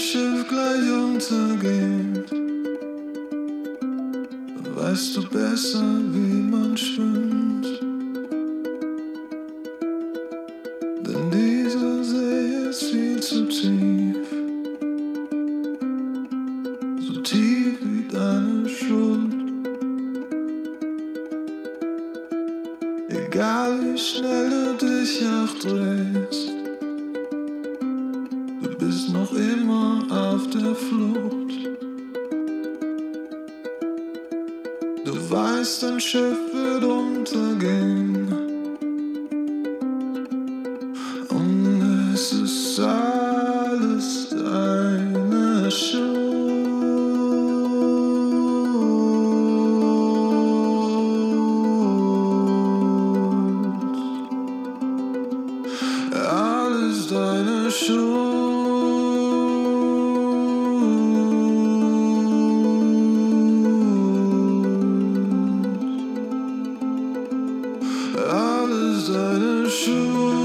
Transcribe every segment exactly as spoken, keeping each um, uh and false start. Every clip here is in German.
Schiff gleich untergeht, dann weißt du besser, wie man schwimmt. Denn dieser See ist viel zu tief, so tief wie deine Schuld. Egal wie schnell du dich auch drehst, du bist noch immer auf der Flucht. Du weißt, dein Schiff wird untergehen, und es ist alles deine Schuld. Alles deine Schuld. Alles deine Schuld.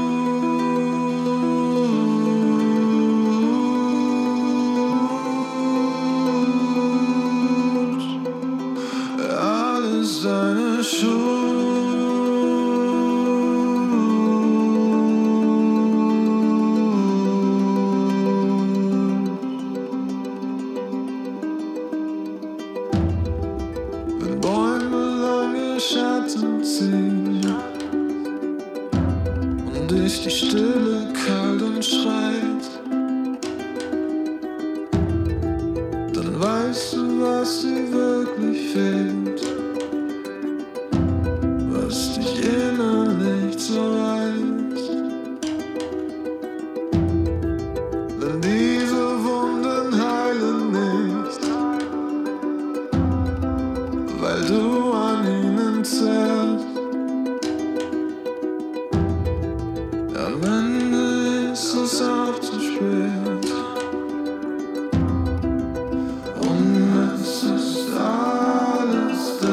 Alles deine Schuld. Wenn Bäume lange Schatten ziehen und dich die Stille kalt und schreit, dann weißt du, was dir wirklich fehlt, was dich innerlich zerreißt. Denn diese Wunden heilen nicht, weil du an ihnen zerrst. Am Ende ist es auch zu spät, und es ist alles da.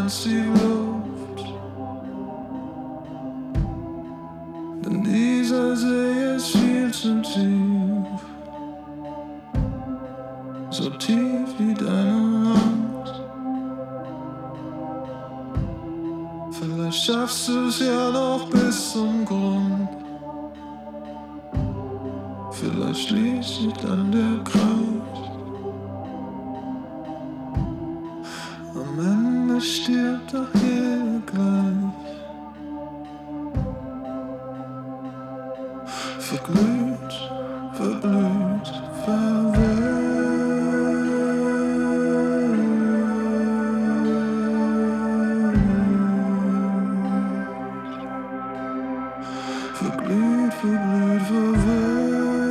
ganz die Luft. Denn dieser See ist viel zu tief, so tief wie deine Hand. Vielleicht schaffst du es ja noch bis zum Grund. Vielleicht schließt sich dann der Kreis. Am Ende stirbt doch jeder gleich. Verglüht, verblüht, verwirrt. Verglüht, verblüht, verwirrt.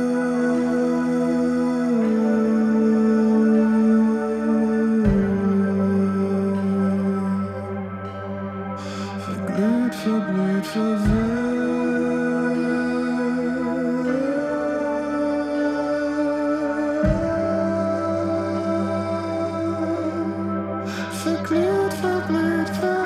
Verglüht, verblüht, verwirrt. Verglüht, verblüht, verwirrt.